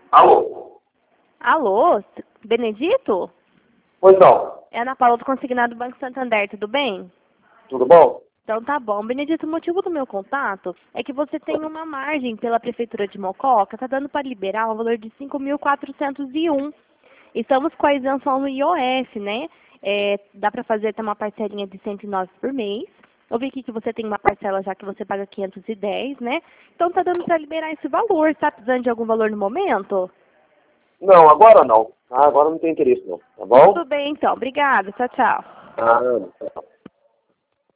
Alô? Alô, Benedito? Pois não. É a Ana Paula do Consignado do Banco Santander, tudo bem? Tudo bom? Então tá bom. Benedito, o motivo do meu contato é que você tem uma margem pela Prefeitura de Mococa, tá dando para liberar um valor de 5.401. Estamos com a isenção no IOF, né? Dá para fazer até uma parcelinha de 109 por mês. Eu vi aqui que você tem uma parcela já que você paga 510, né? Então tá dando para liberar esse valor. Tá precisando de algum valor no momento? Não, agora não. Agora não tem interesse não, tá Tudo bom? bem então. Obrigada. Tchau, tchau. Ah, não.